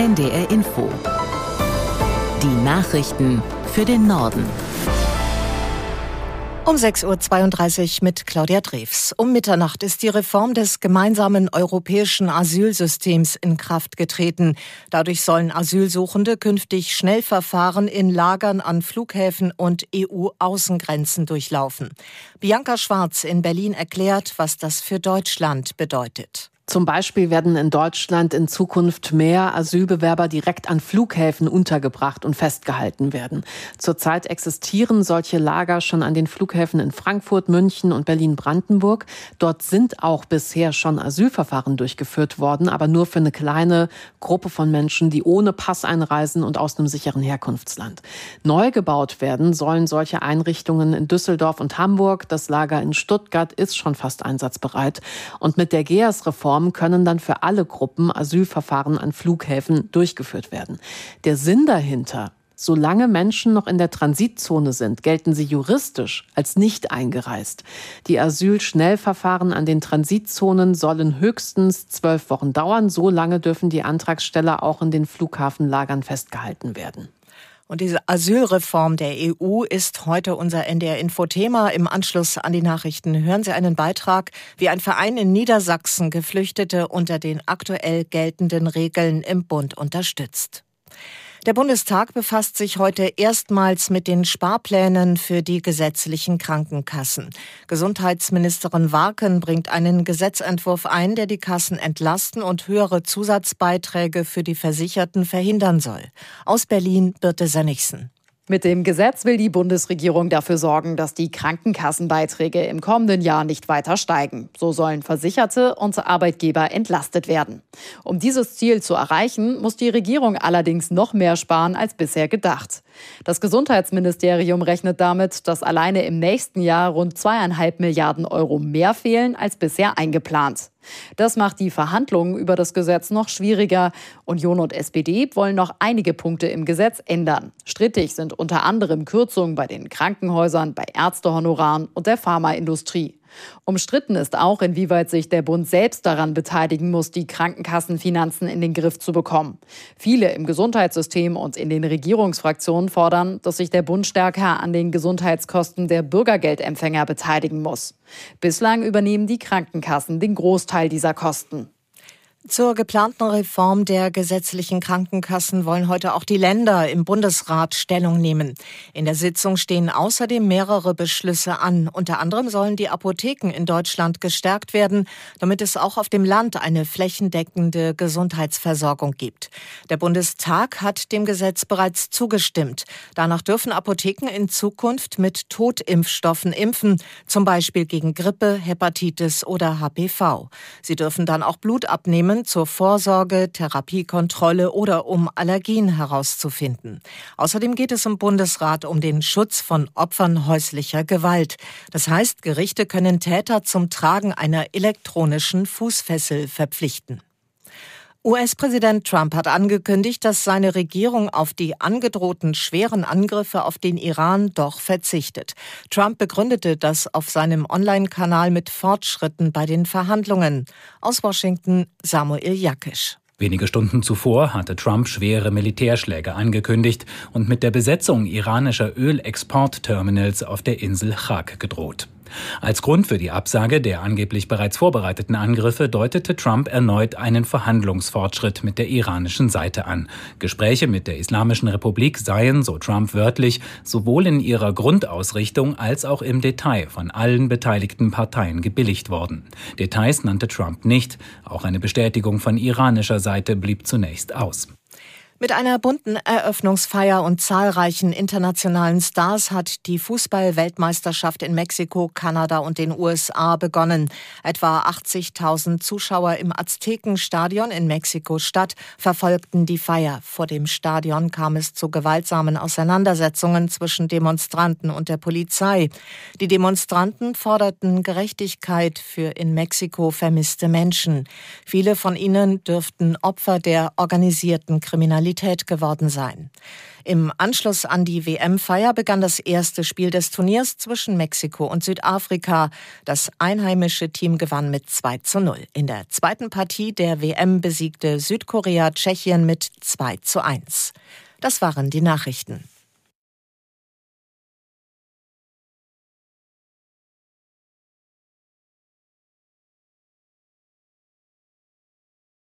NDR Info. Die Nachrichten für den Norden. Um 6.32 Uhr mit Claudia Drews. Um Mitternacht ist die Reform des gemeinsamen europäischen Asylsystems in Kraft getreten. Dadurch sollen Asylsuchende künftig Schnellverfahren in Lagern an Flughäfen und EU-Außengrenzen durchlaufen. Bianca Schwarz in Berlin erklärt, was das für Deutschland bedeutet. Zum Beispiel werden in Deutschland in Zukunft mehr Asylbewerber direkt an Flughäfen untergebracht und festgehalten werden. Zurzeit existieren solche Lager schon an den Flughäfen in Frankfurt, München und Berlin-Brandenburg. Dort sind auch bisher schon Asylverfahren durchgeführt worden, aber nur für eine kleine Gruppe von Menschen, die ohne Pass einreisen und aus einem sicheren Herkunftsland. Neu gebaut werden sollen solche Einrichtungen in Düsseldorf und Hamburg. Das Lager in Stuttgart ist schon fast einsatzbereit. Und mit der GEAS-Reform können dann für alle Gruppen Asylverfahren an Flughäfen durchgeführt werden. Der Sinn dahinter: Solange Menschen noch in der Transitzone sind, gelten sie juristisch als nicht eingereist. Die Asylschnellverfahren an den Transitzonen sollen höchstens 12 Wochen dauern. So lange dürfen die Antragsteller auch in den Flughafenlagern festgehalten werden. Und diese Asylreform der EU ist heute unser NDR-Info-Thema. Im Anschluss an die Nachrichten hören Sie einen Beitrag, wie ein Verein in Niedersachsen Geflüchtete unter den aktuell geltenden Regeln im Bund unterstützt. Der Bundestag befasst sich heute erstmals mit den Sparplänen für die gesetzlichen Krankenkassen. Gesundheitsministerin Warken bringt einen Gesetzentwurf ein, der die Kassen entlasten und höhere Zusatzbeiträge für die Versicherten verhindern soll. Aus Berlin, Birte Sönnigsen. Mit dem Gesetz will die Bundesregierung dafür sorgen, dass die Krankenkassenbeiträge im kommenden Jahr nicht weiter steigen. So sollen Versicherte und Arbeitgeber entlastet werden. Um dieses Ziel zu erreichen, muss die Regierung allerdings noch mehr sparen als bisher gedacht. Das Gesundheitsministerium rechnet damit, dass alleine im nächsten Jahr rund 2,5 Milliarden Euro mehr fehlen als bisher eingeplant. Das macht die Verhandlungen über das Gesetz noch schwieriger. Union und SPD wollen noch einige Punkte im Gesetz ändern. Strittig sind unter anderem Kürzungen bei den Krankenhäusern, bei Ärztehonoraren und der Pharmaindustrie. Umstritten ist auch, inwieweit sich der Bund selbst daran beteiligen muss, die Krankenkassenfinanzen in den Griff zu bekommen. Viele im Gesundheitssystem und in den Regierungsfraktionen fordern, dass sich der Bund stärker an den Gesundheitskosten der Bürgergeldempfänger beteiligen muss. Bislang übernehmen die Krankenkassen den Großteil dieser Kosten. Zur geplanten Reform der gesetzlichen Krankenkassen wollen heute auch die Länder im Bundesrat Stellung nehmen. In der Sitzung stehen außerdem mehrere Beschlüsse an. Unter anderem sollen die Apotheken in Deutschland gestärkt werden, damit es auch auf dem Land eine flächendeckende Gesundheitsversorgung gibt. Der Bundestag hat dem Gesetz bereits zugestimmt. Danach dürfen Apotheken in Zukunft mit Totimpfstoffen impfen, zum Beispiel gegen Grippe, Hepatitis oder HPV. Sie dürfen dann auch Blut abnehmen zur Vorsorge, Therapiekontrolle oder um Allergien herauszufinden. Außerdem geht es im Bundesrat um den Schutz von Opfern häuslicher Gewalt. Das heißt, Gerichte können Täter zum Tragen einer elektronischen Fußfessel verpflichten. US-Präsident Trump hat angekündigt, dass seine Regierung auf die angedrohten schweren Angriffe auf den Iran doch verzichtet. Trump begründete das auf seinem Online-Kanal mit Fortschritten bei den Verhandlungen. Aus Washington, Samuel Jakisch. Wenige Stunden zuvor hatte Trump schwere Militärschläge angekündigt und mit der Besetzung iranischer Ölexportterminals auf der Insel Chag gedroht. Als Grund für die Absage der angeblich bereits vorbereiteten Angriffe deutete Trump erneut einen Verhandlungsfortschritt mit der iranischen Seite an. Gespräche mit der Islamischen Republik seien, so Trump wörtlich, sowohl in ihrer Grundausrichtung als auch im Detail von allen beteiligten Parteien gebilligt worden. Details nannte Trump nicht. Auch eine Bestätigung von iranischer Seite blieb zunächst aus. Mit einer bunten Eröffnungsfeier und zahlreichen internationalen Stars hat die Fußball-Weltmeisterschaft in Mexiko, Kanada und den USA begonnen. Etwa 80.000 Zuschauer im Aztekenstadion in Mexiko-Stadt verfolgten die Feier. Vor dem Stadion kam es zu gewaltsamen Auseinandersetzungen zwischen Demonstranten und der Polizei. Die Demonstranten forderten Gerechtigkeit für in Mexiko vermisste Menschen. Viele von ihnen dürften Opfer der organisierten Kriminalität Realität geworden sein. Im Anschluss an die WM-Feier begann das erste Spiel des Turniers zwischen Mexiko und Südafrika. Das einheimische Team gewann mit 2:0. In der zweiten Partie der WM besiegte Südkorea Tschechien mit 2:1. Das waren die Nachrichten.